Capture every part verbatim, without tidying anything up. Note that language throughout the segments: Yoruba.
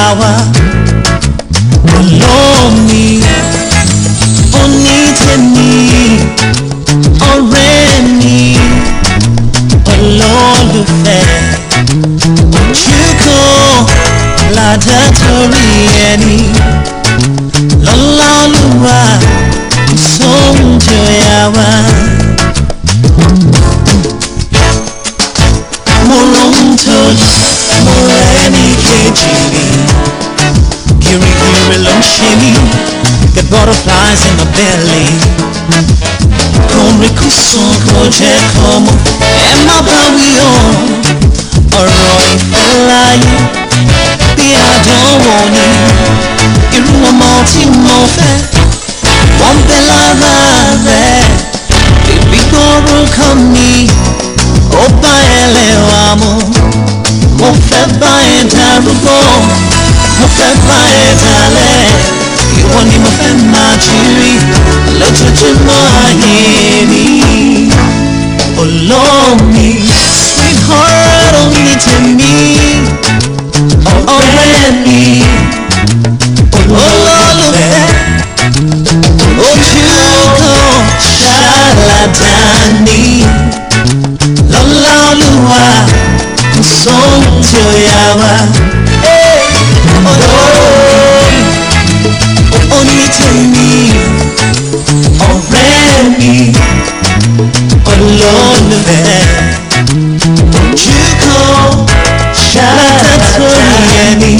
yawa Olomi Onitemi Oremi Ololufe Ojuko Ladatori eni Lolaluwa Sonjo yawa Morontola Moreni kejiri Giri giri lonshimi Got butterflies in my belly Kori kuson koje komo Emma bawiyo Ọ̀rọ̀ ìfẹ́ láyé Bí àdánwò ni Irú ọmọ tí mo fẹ́ Wọ́n bẹ lára rẹ̀ Bèbí gbórúkọ mi Ó bá ẹlẹ́wà mu Mo fẹ́ bá ẹ darúgbó Mo fẹ́ bá ẹ dalẹ̀ Ìwọ ni mo fẹ́ máa jírí Lójoojúmọ́ ayé mi Olómi Sweetheart only to me Ọ̀rẹ́ mi Olólùfẹ́ Ojú kan ṣàlàdání Lọ́lá Olúwa kò sóhun tí ó yà wá Olómi only to me Ọ̀rẹ́ mi Olólùfẹ́ Ojuko Shalatorieni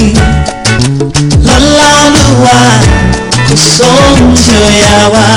Lolaluwa Kusonjo yawa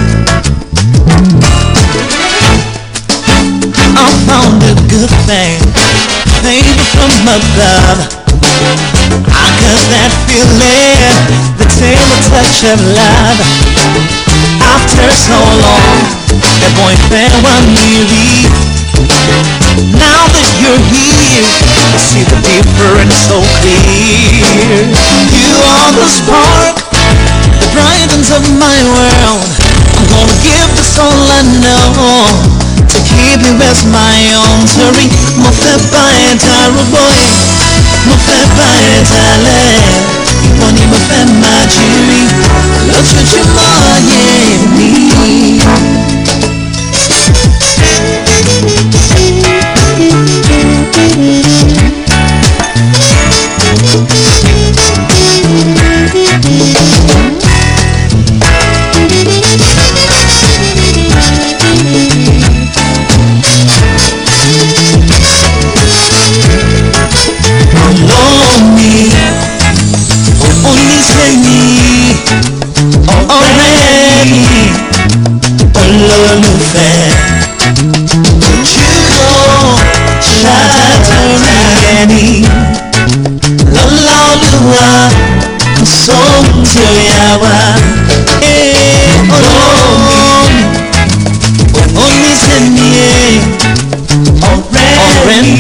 I found a good thing Favor from above I got that feeling The tender touch of love After so long That boy farewell me Now that you're here I see the difference so clear You are the spark The brightens of my world I'm gonna give this all I know To keep you as my own Sorry, mo fẹ́ bá ẹ darúgbó Mo fẹ́ bá ẹ dalẹ̀ Ìwọ ni mo fẹ́ máa jírí Lójoojúmọ́ ayé mi Olómi Onífẹ́mi Ọ̀rẹ́ mi Olólùfẹ́ Ojúkọ Ṣàtàtúrà ẹni Lọ́lá Olúwa kò sóhun tí ó yà wá Olómi Onífẹ́mi Ọ̀rẹ́ mi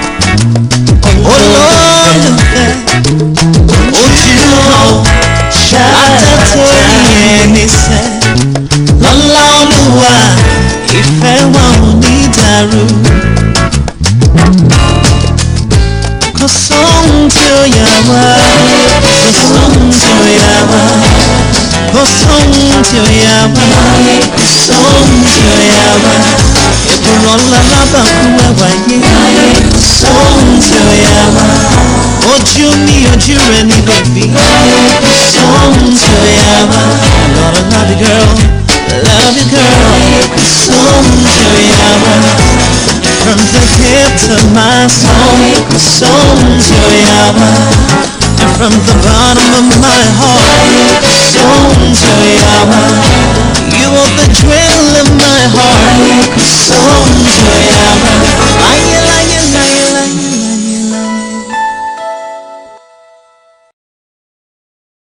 Olólùfẹ́ Ojúkọ Ṣàtàtúrà ẹni sẹ́ Lọ́lá Olúwa ìfẹ́ wa ò ní dàrú Kò sóhun tí ó yà wá Kò sóhun tí ó yà wá Kò sóhun tí ó yà wá Kò sóhun tí ó yà wá Èbùrọ̀ ńlá lábàkú ẹwà yé Kò sóhun tí ó yà wá Ojú mi ojú rẹ ní bèbí Kò sóhun tí ó yà wá I gotta love you girl Love you girl Kò sóhun tí ó yà wá From the tip to my soul Kò sóhun tí ó yà wá And from the bottom of my heart Kò sóhun tí ó yà wá You are the thrill of my heart Kò sóhun tí ó yà wá